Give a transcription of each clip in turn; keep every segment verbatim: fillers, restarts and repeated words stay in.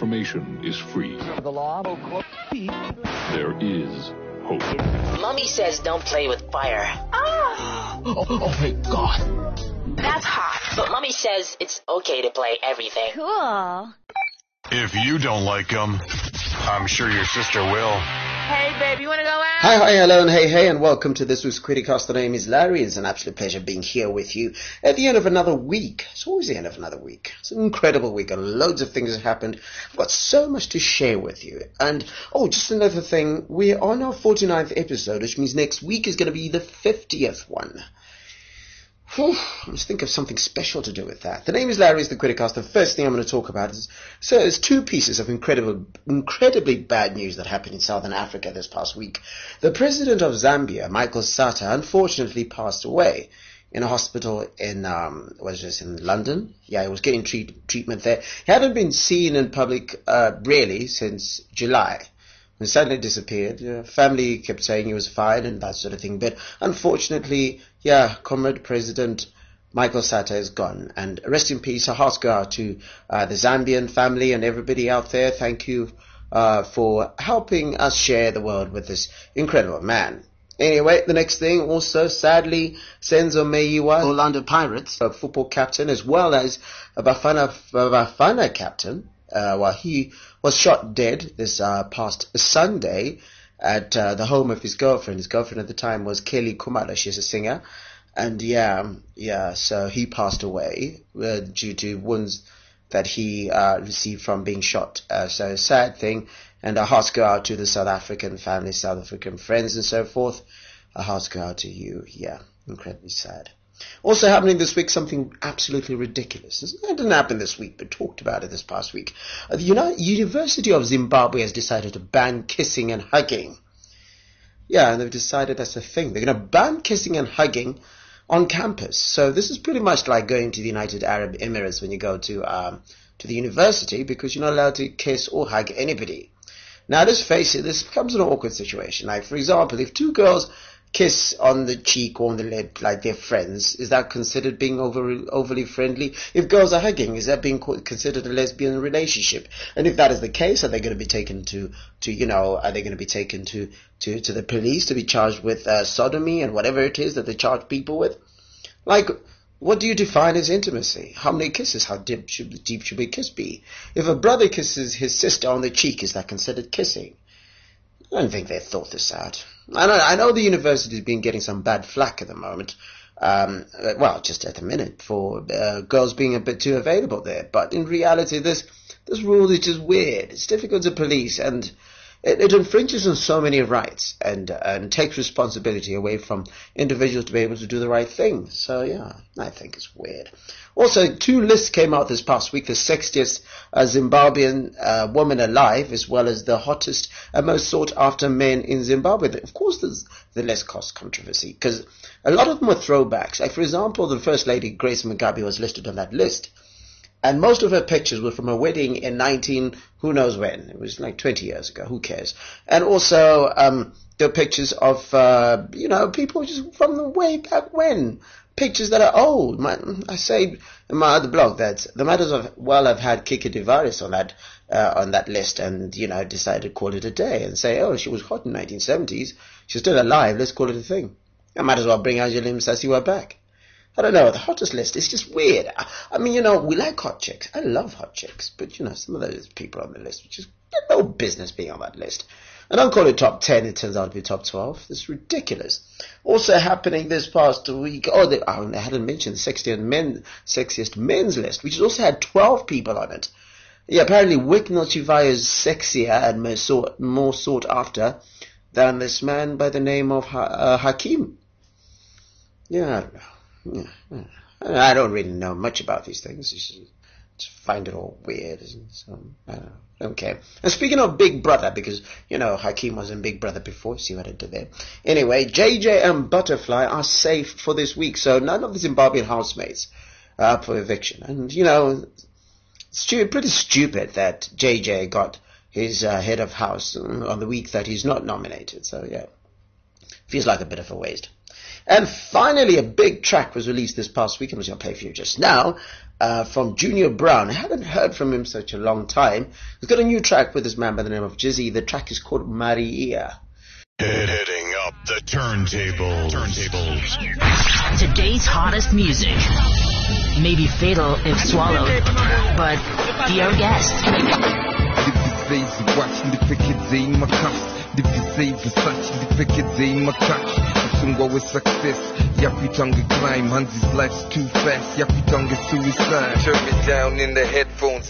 information is free. The law. There is hope. Mommy says don't play with fire. Oh, oh, oh my God. That's hot. But Mommy says it's okay to play everything. Cool. If you don't like them, I'm sure your sister will. Hey, babe, you want to go out? Hi, hi, hello, and hey, hey, and welcome to this week's Criticast. The name is Larry. It's an absolute pleasure being here with you at the end of another week. It's always the end of another week. It's an incredible week, and loads of things have happened. I've got so much to share with you. And, oh, just another thing, we're on our forty-ninth episode, which means next week is going to be the fiftieth one. Whew, I must think of something special to do with that. The name is Larry, it's the Criticast. The first thing I'm going to talk about is, so there's two pieces of incredible, incredibly bad news that happened in Southern Africa this past week. The president of Zambia, Michael Sata, unfortunately passed away in a hospital in, um, what is this, in London? Yeah, he was getting treat, treatment there. He hadn't been seen in public, uh, really since July. He suddenly disappeared. Uh, family kept saying he was fine and that sort of thing. But unfortunately, yeah, Comrade President Michael Sata is gone. And rest in peace. A hearts go out to uh, the Zambian family and everybody out there. Thank you uh, for helping us share the world with this incredible man. Anyway, the next thing also, sadly, Senzo Meyiwa, Orlando Pirates, a football captain, as well as a Bafana, Bafana captain, Uh, while he was shot dead this uh, past Sunday at uh, the home of his girlfriend. His girlfriend at the time was Kelly Kumalo. She's a singer. And yeah, yeah, so he passed away uh, due to wounds that he uh, received from being shot. Uh, so a sad thing. And our hearts go out to the South African family, South African friends and so forth. Our hearts go out to you. Yeah, incredibly sad. Also happening this week, something absolutely ridiculous. It didn't happen this week, but talked about it this past week. Uh, the Uni- University of Zimbabwe has decided to ban kissing and hugging. Yeah, and they've decided that's a thing. They're going to ban kissing and hugging on campus. So this is pretty much like going to the United Arab Emirates when you go to um, to the university, because you're not allowed to kiss or hug anybody. Now, let's face it, this becomes an awkward situation. Like, for example, if two girls kiss on the cheek or on the lip like they're friends, is that considered being over, overly friendly? If girls are hugging, is that being considered a lesbian relationship? And if that is the case, are they going to be taken to, to you know, are they going to be taken to, to, to the police to be charged with uh, sodomy and whatever it is that they charge people with? Like, what do you define as intimacy? How many kisses? How deep should, deep should a kiss be? If a brother kisses his sister on the cheek, is that considered kissing? I don't think they thought this out. I know, I know the university's been getting some bad flack at the moment. Um, well, just at the minute for uh, girls being a bit too available there. But in reality, this this rule is just weird. It's difficult to police, and it, it infringes on so many rights and and takes responsibility away from individuals to be able to do the right thing. So yeah, I think it's weird. Also, two lists came out this past week: the sexiest uh, Zimbabwean uh, woman alive, as well as the hottest and most sought-after men in Zimbabwe. Of course, there's the less cost controversy, because a lot of them were throwbacks. Like, for example, the First Lady, Grace Mugabe, was listed on that list. And most of her pictures were from a wedding in nineteen, who knows when. It was like twenty years ago. Who cares? And also, um, there were pictures of, uh, you know, people just from the way back when. Pictures that are old. My, I say in my other blog that the matters of, well, I've had Kiki Divaris on that, uh, on that list, and, you know, decided to call it a day and say, oh, she was hot in the nineteen seventies. She's still alive. Let's call it a thing. I might as well bring Angeline Msasiwa back. I don't know, the hottest list is just weird. I, I mean, you know, we like hot chicks. I love hot chicks. But, you know, some of those people on the list, which is no business being on that list. I don't call it top ten, it turns out to be top twelve. It's ridiculous. Also happening this past week, oh, they, oh I hadn't mentioned the sexiest, men, sexiest men's list, which also had twelve people on it. Yeah, apparently Wick Nochivaya is sexier and more sought, more sought after than this man by the name of ha- uh, Hakim. Yeah, I don't know. Yeah, I don't really know much about these things. It's just, just find it all weird. So, I don't know. I don't care. And speaking of Big Brother, because, you know, Hakeem was in Big Brother before. See what I did there. Anyway, J J and Butterfly are safe for this week. So none of the Zimbabwean housemates are up for eviction. And, you know, it's pretty stupid that J J got his uh, head of house on the week that he's not nominated. So, yeah, feels like a bit of a waste. And finally, a big track was released this past week, and which I'll play for you just now, uh, from Junior Brown. I haven't heard from him such a long time. He's got a new track with this man by the name of Jizzy. The track is called Maria. Hitting up the turntables. Turntables. Today's hottest music may be fatal if swallowed, but be our guest. Yapitonga climb, Hansi's life's too fast. Yapitonga suicide. Turn me down in the headphones.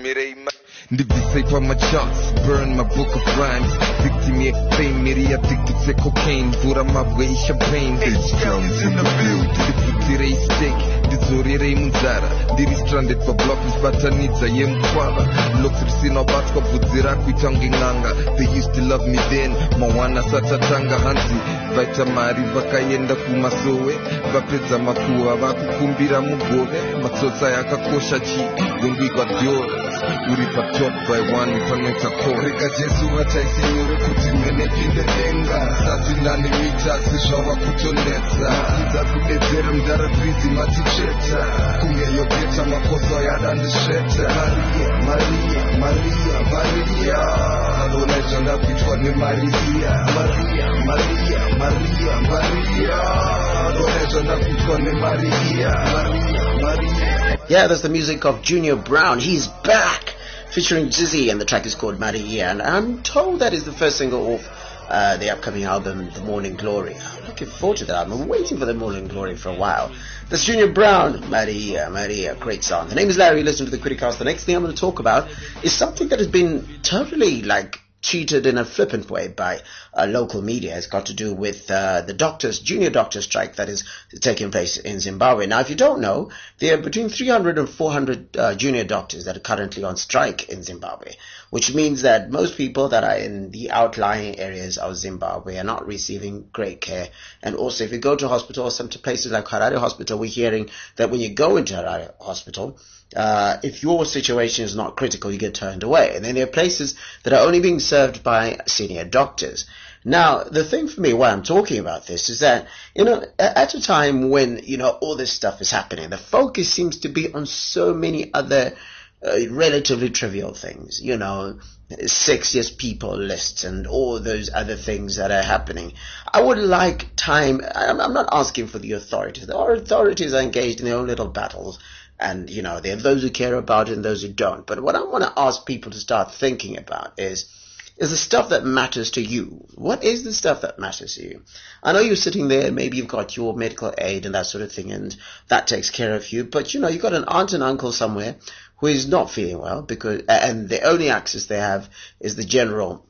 Say for my charts, burn my book of rhymes. Victim fame, me addicted to cocaine. Pura my way champagne. H-Town's in the building. The steak, the Zori Munzara. The stranded for blocks, but I need a yem father. Looks to see no batsko Budzira Kwitonginganga. They used to love me then. Mawana Satatanga Hansi. Vita Mari Bakayenda Kumasoe. Bapeza Makua Bakukumbira Mugove. Matsotsa Yakakosha Chi. When we got yours, we ripped top by one if I'm not a call. Rika Jesu Hataisi Yuri Kutimene Pinde Denga. Satinani Mita Sishawa Kutonetsa. Ida Kuneterum Darabrizi Maticheta. Kuya Yoketa Makoso Yadandisheta. Maria, Maria, Maria, Maria. Adonajanda Pitwani Maria. Maria, Maria, Maria, Maria. Adonajanda Pitwani Maria. Maria, Maria. Yeah, that's the music of Junior Brown. He's back, featuring Jizzy, and the track is called Maria. And I'm told that is the first single off uh, the upcoming album, The Morning Glory. I'm looking forward to that album. I'm waiting for The Morning Glory for a while. That's Junior Brown, Maria, Maria, great song. The name is Larry. Listen to the Criticast. The next thing I'm going to talk about is something that has been totally like treated in a flippant way by uh, local media. It's got to do with uh, the doctors, junior doctor strike that is taking place in Zimbabwe. Now, if you don't know, there are between three hundred and four hundred uh, junior doctors that are currently on strike in Zimbabwe, which means that most people that are in the outlying areas of Zimbabwe are not receiving great care. And also, if you go to hospital or some to places like Harare Hospital, we're hearing that when you go into Harare Hospital, Uh, if your situation is not critical, you get turned away. And then there are places that are only being served by senior doctors. Now, the thing for me, why I'm talking about this, is that, you know, at a time when, you know, all this stuff is happening, the focus seems to be on so many other uh, relatively trivial things, you know, sexiest people lists and all those other things that are happening. I would like time, I'm, I'm not asking for the authorities. The authorities are engaged in their own little battles. And, you know, there are those who care about it and those who don't. But what I want to ask people to start thinking about is, is the stuff that matters to you. What is the stuff that matters to you? I know you're sitting there, maybe you've got your medical aid and that sort of thing, and that takes care of you. But, you know, you've got an aunt and uncle somewhere who is not feeling well, because, and the only access they have is the general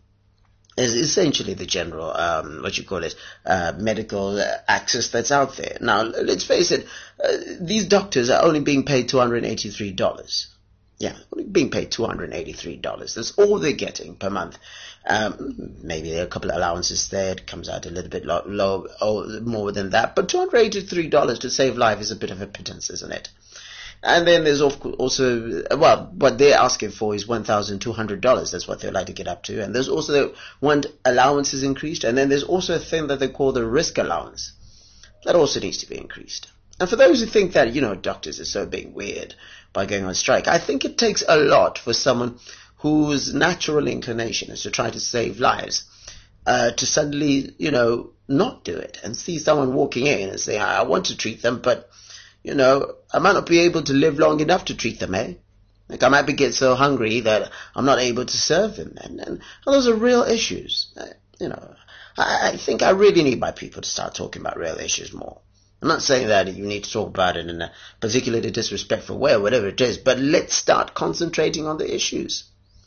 is essentially the general, um, what you call it, uh, medical uh, access that's out there. Now, let's face it, uh, these doctors are only being paid two hundred eighty-three dollars. Yeah, only being paid two hundred eighty-three dollars. That's all they're getting per month. Um, maybe there are a couple of allowances there. It comes out a little bit low, low oh, more than that. But two hundred eighty-three dollars to save life is a bit of a pittance, isn't it? And then there's also, well, what they're asking for is one thousand two hundred dollars. That's what they'd like to get up to. And there's also the one allowances increased. And then there's also a thing that they call the risk allowance. That also needs to be increased. And for those who think that, you know, doctors are so being weird by going on strike, I think it takes a lot for someone whose natural inclination is to try to save lives, uh, to suddenly, you know, not do it and see someone walking in and say, I want to treat them, but you know, I might not be able to live long enough to treat them, eh? Like, I might be get so hungry that I'm not able to serve them. And, and those are real issues. Uh, you know, I, I think I really need my people to start talking about real issues more. I'm not saying that you need to talk about it in a particularly disrespectful way or whatever it is, but let's start concentrating on the issues.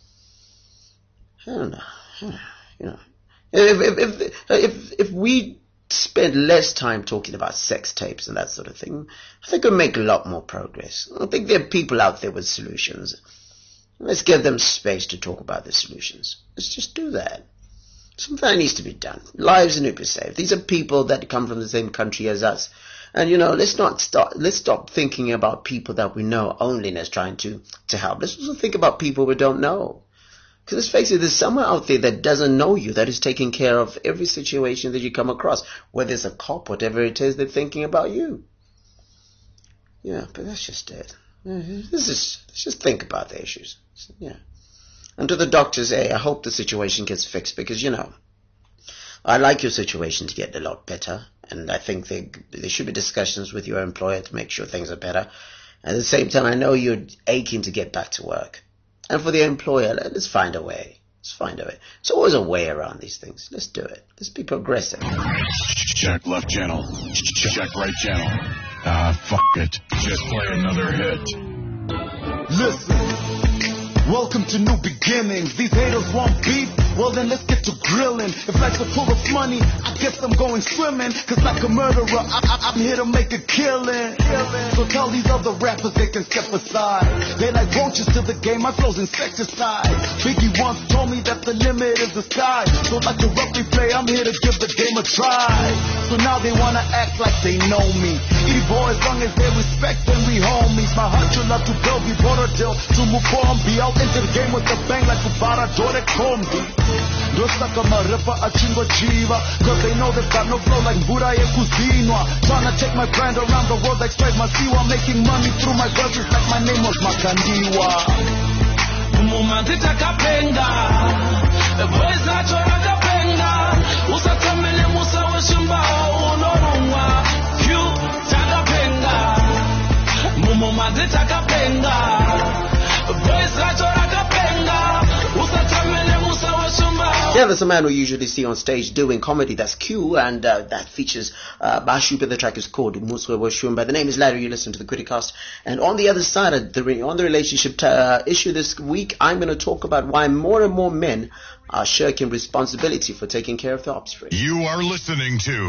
I don't know. You know, if, if, if, if, if we spend less time talking about sex tapes and that sort of thing, I think we'll make a lot more progress. I think there are people out there with solutions. Let's give them space to talk about the solutions. Let's just do that. Something needs to be done. Lives need to be saved. These are people that come from the same country as us. And, you know, let's not stop, let's stop thinking about people that we know only as trying to, to help. Let's also think about people we don't know. Because let's face it, there's someone out there that doesn't know you, that is taking care of every situation that you come across, whether it's a cop, whatever it is, they're thinking about you. Yeah, but that's just it. This is, let's just think about the issues. Yeah. And to the doctors, hey, I hope the situation gets fixed, because, you know, I like your situation to get a lot better, and I think they, there should be discussions with your employer to make sure things are better. At the same time, I know you're aching to get back to work. And for the employer, let's find a way. Let's find a way. There's always a way around these things. Let's do it. Let's be progressive. Check left channel. Check right channel. Ah, fuck it. Just play another hit. Listen, welcome to new beginnings. These haters want beef, well then let's get to grilling. If life's a pool of money, I guess I'm going swimming. Cause like a murderer, I, I, I'm here to make a killing. So tell these other rappers they can step aside. They like roaches to the game, my flow's insecticide. Biggie once told me that the limit is the sky. So like a rugby play, I'm here to give the game a try. So now they wanna act like they know me. Evil as long as they respect, then we homies. My heart should love to build, we bought a deal to move on. Be out into the game with a bang like Kubara Dore Kombi. Dostaka maripa a chingo chiva. Cause they know they've got no flow like Buddha e Kuzinwa. Tryna take my brand around the world like Stripe Masiwa. Making money through my verses like my name was Makandiwa. Mumantita kapenga. The boys nachora kapenga. Usatamele musa weshimba unorunwa. Q takapenga. Mumantita kapenga. The boys nachora kapenga. Usatamele musa weshimba. Yeah, there's a man we usually see on stage doing comedy. That's Q, and uh, that features uh, Bashuba. The track is called Muswe Washumba. The name is Larry. You listen to the Criticast. And on the other side of the on the relationship uh, issue this week, I'm going to talk about why more and more men are shirking responsibility for taking care of their offspring. You are listening to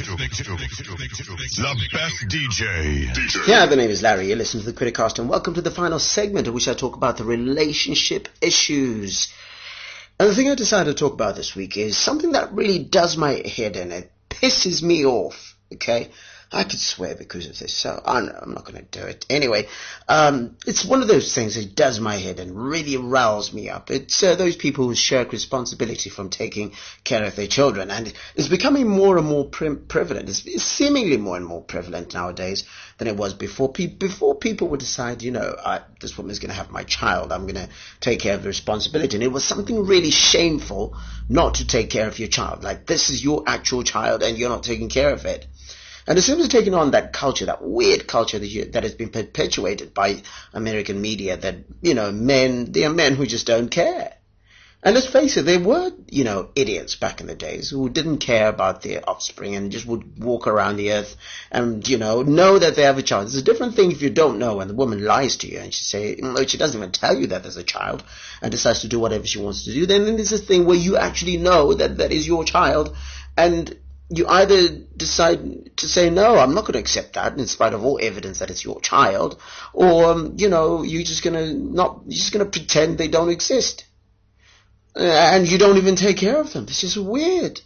the best D J. Yeah, the name is Larry. You listen to the Criticast, and welcome to the final segment in which I talk about the relationship issues. And the thing I decided to talk about this week is something that really does my head in. It pisses me off, okay? I could swear because of this, so I'm, I'm not going to do it. Anyway, um, it's one of those things that does my head and really riles me up. It's uh, those people who shirk responsibility from taking care of their children. And it's becoming more and more pre- prevalent. It's, it's seemingly more and more prevalent nowadays than it was before. Pe- before people would decide, you know, I, this woman's going to have my child. I'm going to take care of the responsibility. And it was something really shameful not to take care of your child. Like, this is your actual child and you're not taking care of it. And it seems to have taken on that culture, that weird culture that, you, that has been perpetuated by American media, that, you know, men, they are men who just don't care. And let's face it, there were, you know, idiots back in the days who didn't care about their offspring and just would walk around the earth and, you know, know that they have a child. It's a different thing if you don't know and the woman lies to you and she say, she doesn't even tell you that there's a child and decides to do whatever she wants to do. Then there's this thing where you actually know that that is your child, and you either decide to say, no, I'm not going to accept that in spite of all evidence that it's your child, or, um, you know, you're just going to not, you're just going to pretend they don't exist. Uh, and you don't even take care of them. It's just weird.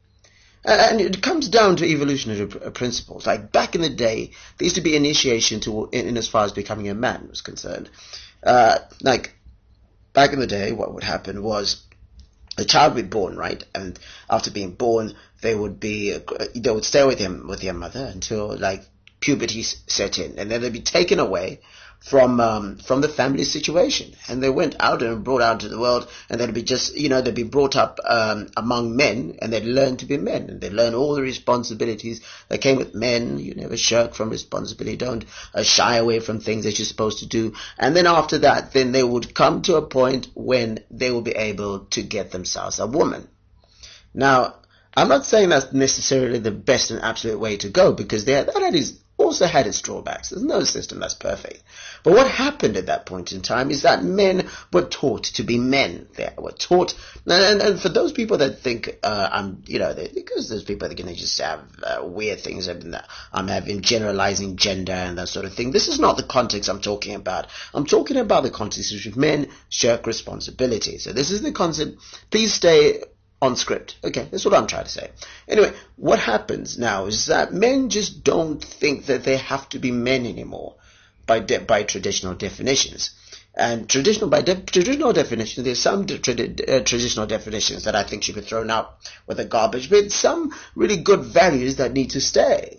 Uh, and it comes down to evolutionary pr- principles. Like back in the day, there used to be initiation to, in, in as far as becoming a man was concerned. Uh, like, back in the day, what would happen was, a child would be born, right? And after being born, they would be, they would stay with him, with their mother until like puberty set in, and then they'd be taken away from, um, from the family situation. And they went out and brought out to the world, and they'd be just, you know, they'd be brought up, um, among men, and they'd learn to be men, and they'd learn all the responsibilities that came with men. You never shirk from responsibility. Don't uh, shy away from things that you're supposed to do. And then after that, then they would come to a point when they will be able to get themselves a woman. Now, I'm not saying that's necessarily the best and absolute way to go, because they, that is also had its drawbacks. There's no system that's perfect. But what happened at that point in time is that men were taught to be men. They were taught, and, and for those people that think, uh, I'm, you know, they, because there's people that are going to just have uh, weird things, I'm having generalizing gender and that sort of thing. This is not the context I'm talking about. I'm talking about the context in which men shirk responsibility. So this is the concept. Please stay on script. Okay, that's what I'm trying to say. Anyway, what happens now is that men just don't think that they have to be men anymore by de- by traditional definitions. And traditional, by de- traditional definition, there's some de- tradi- uh, traditional definitions that I think should be thrown out with the garbage, but some really good values that need to stay.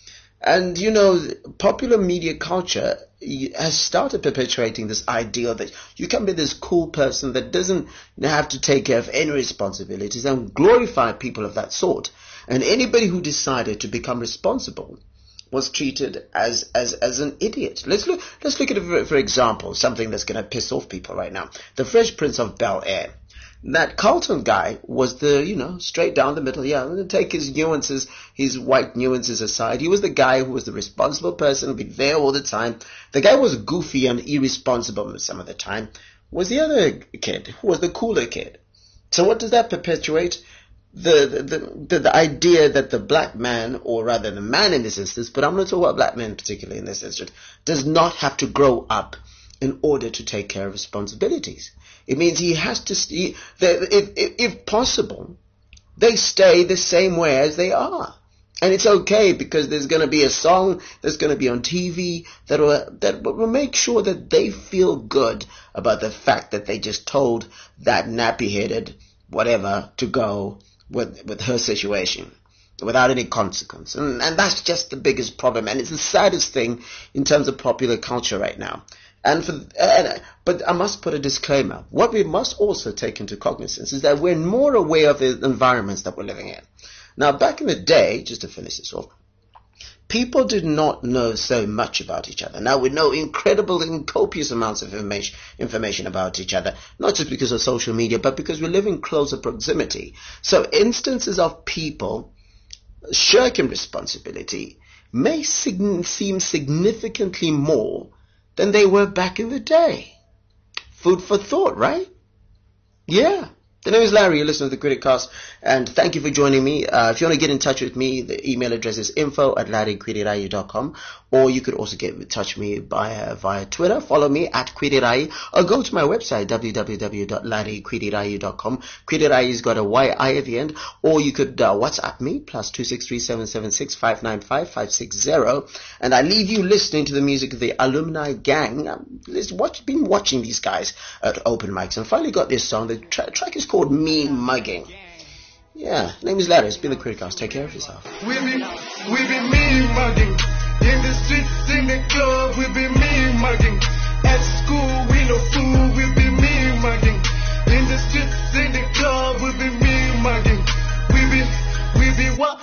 And, you know, popular media culture has started perpetuating this ideal that you can be this cool person that doesn't have to take care of any responsibilities and glorify people of that sort. And anybody who decided to become responsible was treated as, as, as an idiot. Let's look, let's look at it, for, for example, something that's going to piss off people right now. The Fresh Prince of Bel-Air. That Carlton guy was the, you know, straight down the middle. Yeah, take his nuances, his white nuances aside. He was the guy who was the responsible person, who'd be there all the time. The guy was goofy and irresponsible some of the time. Was the other kid, who was the cooler kid. So what does that perpetuate? The, the, the, the idea that the black man, or rather the man in this instance, but I'm not talking about black men particularly in this instance, does not have to grow up in order to take care of responsibilities. It means he has to, st- if, if, if possible, they stay the same way as they are. And it's okay because there's going to be a song that's going to be on T V that will, that will make sure that they feel good about the fact that they just told that nappy-headed whatever to go with with her situation without any consequence. And, and that's just the biggest problem. And it's the saddest thing in terms of popular culture right now. And for, uh, but I must put a disclaimer. What we must also take into cognizance is that we're more aware of the environments that we're living in. Now, back in the day, just to finish this off, people did not know so much about each other. Now we know incredible and copious amounts of information, information about each other, not just because of social media, but because we live in closer proximity. So instances of people shirking responsibility may sig- seem significantly more than they were back in the day. Food for thought, right? Yeah. The name is Larry. You're listening to the Criticast, and thank you for joining me. Uh, if you want to get in touch with me, the email address is info at larry kwirirayi dot com, or you could also get in touch with me via, via Twitter. Follow me at Kwirirayi, or go to my website, w w w dot larry kwirirayi dot com. Kwirirayi's got a Y I at the end, or you could uh, WhatsApp me, plus two six three seven seven six five nine five five six zero, and I leave you listening to the music of the Alumni Gang. I've watch, been watching these guys at open mics, and finally got this song. The tra- track is called Me Mugging. Yeah, name is Larry. It's been the Criticast. Take care of yourself. We be, we be me mugging. In the streets, in the club, we be me mugging. At school, we no fool, we be me mugging. In the streets, in the club, we be me mugging. We be, we be what?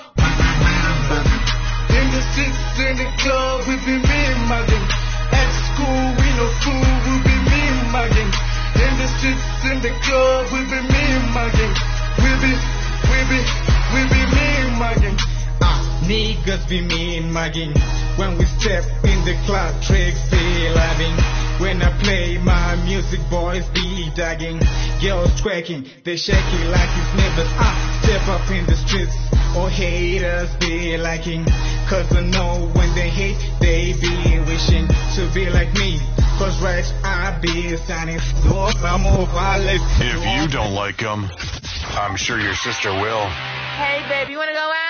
In the streets, in the club, we be me mugging. At school, we no fool, we be me mugging. In the streets, in the club, we be me mugging. We be, we be, we be me mugging. Ah, niggas be mean mugging. When we step in the club, tricks be loving. When I play my music, boys be dagging. Girls twerking, they shake it like it's neighbors. Ah, step up in the streets, or haters be liking. Cause I know when they hate, they be wishing to be like me. Cause right, I be signing off, I'm over. If you don't like them, I'm sure your sister will. Hey, baby, you wanna go out?